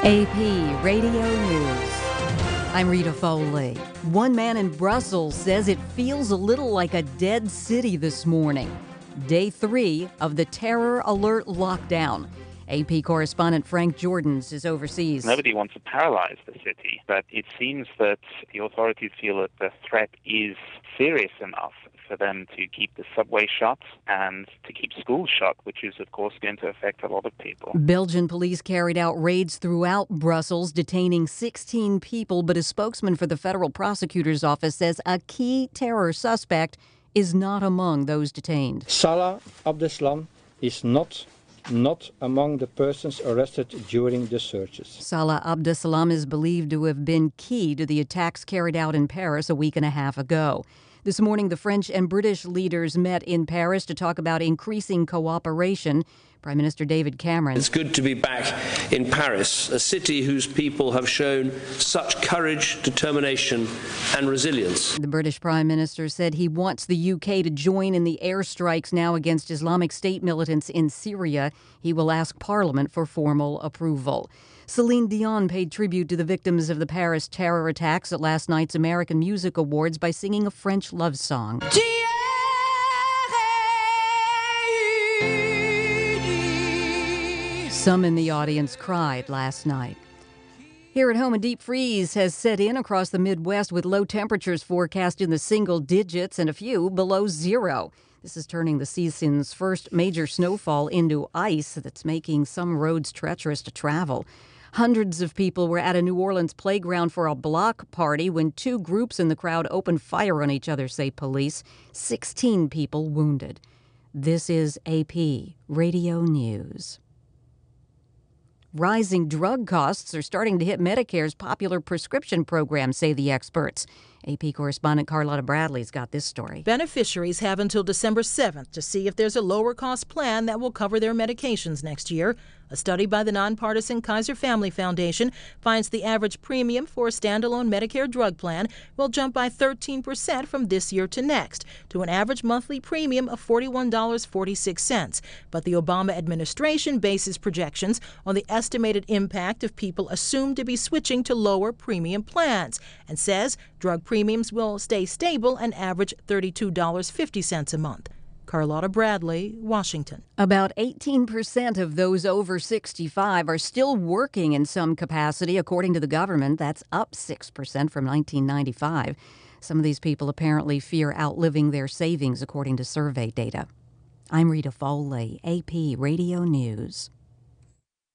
AP Radio News. I'm Rita Foley. One man in Brussels says it feels a little like a dead city this morning. Day 3 of the terror alert lockdown. AP correspondent Frank Jordans is overseas. Nobody wants to paralyze the city, but it seems that the authorities feel that the threat is serious enough for them to keep the subway shut and to keep schools shut, which is, of course, going to affect a lot of people. Belgian police carried out raids throughout Brussels, detaining 16 people, but a spokesman for the federal prosecutor's office says a key terror suspect is not among those detained. Salah Abdeslam is not among the persons arrested during the searches. Salah Abdeslam is believed to have been key to the attacks carried out in Paris a week and a half ago. This morning, the French and British leaders met in Paris to talk about increasing cooperation. Prime Minister David Cameron. It's good to be back in Paris, a city whose people have shown such courage, determination and resilience. The British Prime Minister said he wants the UK to join in the airstrikes now against Islamic State militants in Syria. He will ask Parliament for formal approval. Celine Dion paid tribute to the victims of the Paris terror attacks at last night's American Music Awards by singing a French love song. Some in the audience cried last night. Here at home, a deep freeze has set in across the Midwest with low temperatures forecast in the single digits and a few below zero. This is turning the season's first major snowfall into ice that's making some roads treacherous to travel. Hundreds of people were at a New Orleans playground for a block party when two groups in the crowd opened fire on each other, say police. 16 people wounded. This is AP Radio News. Rising drug costs are starting to hit Medicare's popular prescription program, say the experts. AP correspondent Carlotta Bradley's got this story. Beneficiaries have until December 7th to see if there's a lower-cost plan that will cover their medications next year. A study by the nonpartisan Kaiser Family Foundation finds the average premium for a standalone Medicare drug plan will jump by 13% from this year to next, to an average monthly premium of $41.46. But the Obama administration bases projections on the estimated impact of people assumed to be switching to lower premium plans, and says drug premiums will stay stable and average $32.50 a month. Carlotta Bradley, Washington. About 18% of those over 65 are still working in some capacity, according to the government. That's up 6% from 1995. Some of these people apparently fear outliving their savings, according to survey data. I'm Rita Foley, AP Radio News.